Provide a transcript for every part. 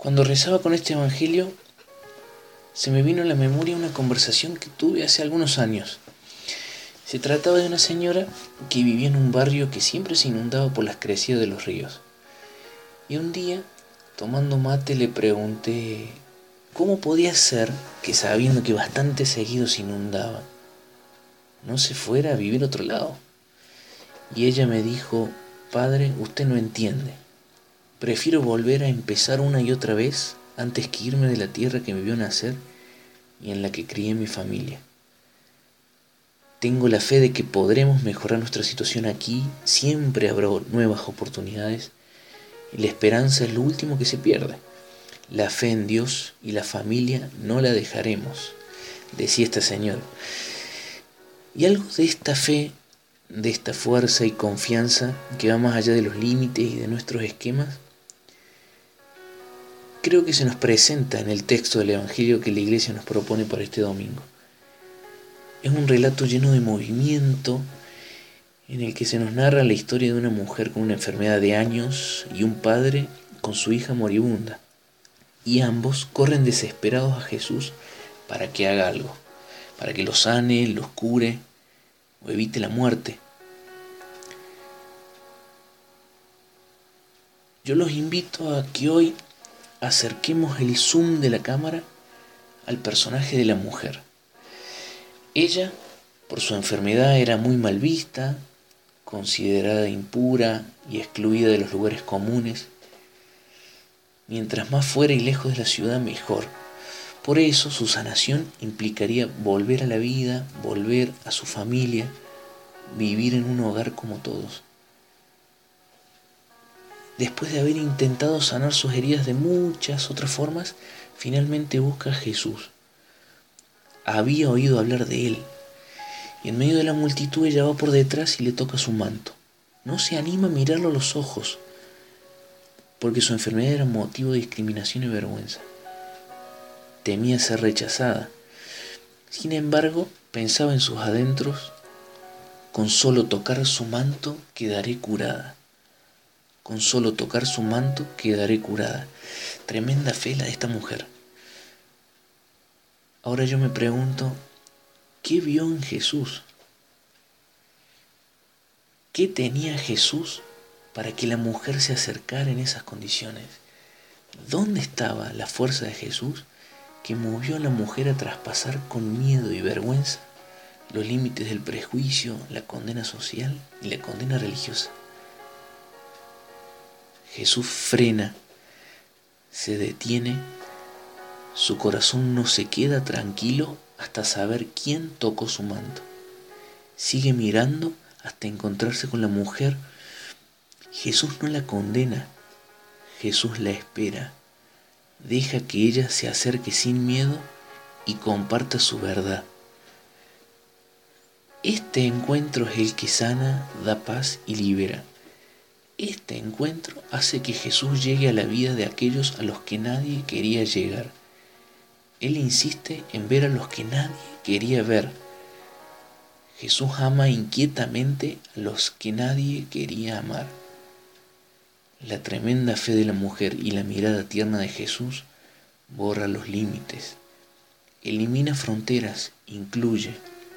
Cuando rezaba con este evangelio, se me vino a la memoria una conversación que tuve hace algunos años. Se trataba de una señora que vivía en un barrio que siempre se inundaba por las crecidas de los ríos. Y un día, tomando mate, le pregunté cómo podía ser que, sabiendo que bastante seguido se inundaba, no se fuera a vivir a otro lado. Y ella me dijo: padre, usted no entiende. Prefiero volver a empezar una y otra vez antes que irme de la tierra que me vio nacer y en la que crié mi familia. Tengo la fe de que podremos mejorar nuestra situación aquí, siempre habrá nuevas oportunidades y la esperanza es lo último que se pierde. La fe en Dios y la familia no la dejaremos, decía esta señora. Y algo de esta fe, de esta fuerza y confianza que va más allá de los límites y de nuestros esquemas, creo que se nos presenta en el texto del Evangelio que la Iglesia nos propone para este domingo. Es un relato lleno de movimiento en el que se nos narra la historia de una mujer con una enfermedad de años y un padre con su hija moribunda. Y ambos corren desesperados a Jesús para que haga algo, para que los sane, los cure o evite la muerte. Yo los invito a que hoy acerquemos el zoom de la cámara al personaje de la mujer. Ella, por su enfermedad, era muy mal vista, considerada impura y excluida de los lugares comunes. Mientras más fuera y lejos de la ciudad, mejor. Por eso su sanación implicaría volver a la vida, volver a su familia, vivir en un hogar como todos. Después de haber intentado sanar sus heridas de muchas otras formas, finalmente busca a Jesús. Había oído hablar de él, y en medio de la multitud ella va por detrás y le toca su manto. No se anima a mirarlo a los ojos, porque su enfermedad era motivo de discriminación y vergüenza. Temía ser rechazada. Sin embargo, pensaba en sus adentros: con solo tocar su manto quedaré curada. Con solo tocar su manto quedaré curada. Tremenda fe la de esta mujer. Ahora yo me pregunto, ¿qué vio en Jesús? ¿Qué tenía Jesús para que la mujer se acercara en esas condiciones? ¿Dónde estaba la fuerza de Jesús que movió a la mujer a traspasar con miedo y vergüenza los límites del prejuicio, la condena social y la condena religiosa? Jesús frena, se detiene, su corazón no se queda tranquilo hasta saber quién tocó su manto. Sigue mirando hasta encontrarse con la mujer. Jesús no la condena, Jesús la espera. Deja que ella se acerque sin miedo y comparta su verdad. Este encuentro es el que sana, da paz y libera. Este encuentro hace que Jesús llegue a la vida de aquellos a los que nadie quería llegar. Él insiste en ver a los que nadie quería ver. Jesús ama inquietamente a los que nadie quería amar. La tremenda fe de la mujer y la mirada tierna de Jesús borra los límites, elimina fronteras, incluye.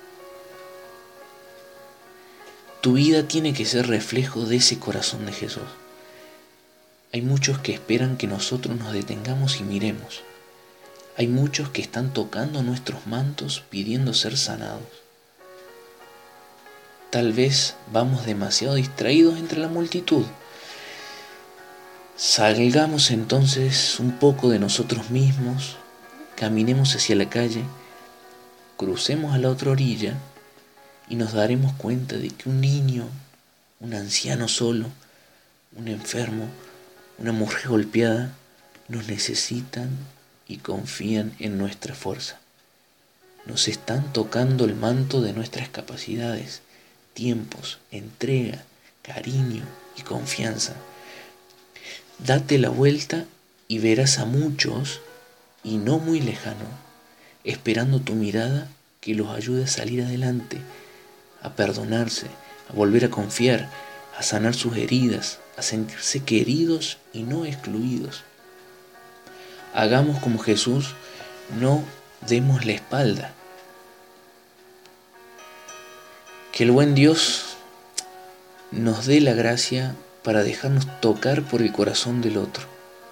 Tu vida tiene que ser reflejo de ese corazón de Jesús. Hay muchos que esperan que nosotros nos detengamos y miremos. Hay muchos que están tocando nuestros mantos pidiendo ser sanados. Tal vez vamos demasiado distraídos entre la multitud. Salgamos entonces un poco de nosotros mismos, caminemos hacia la calle, crucemos a la otra orilla y nos daremos cuenta de que un niño, un anciano solo, un enfermo, una mujer golpeada, nos necesitan y confían en nuestra fuerza. Nos están tocando el manto de nuestras capacidades, tiempos, entrega, cariño y confianza. Date la vuelta y verás a muchos, y no muy lejano, esperando tu mirada que los ayude a salir adelante, a perdonarse, a volver a confiar, a sanar sus heridas, a sentirse queridos y no excluidos. hagamos como Jesús, no demos la espalda. Que el buen Dios nos dé la gracia para dejarnos tocar por el corazón del otro.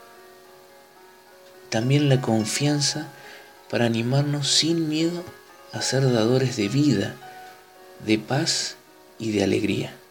También la confianza para animarnos sin miedo a ser dadores de vida, de paz y de alegría.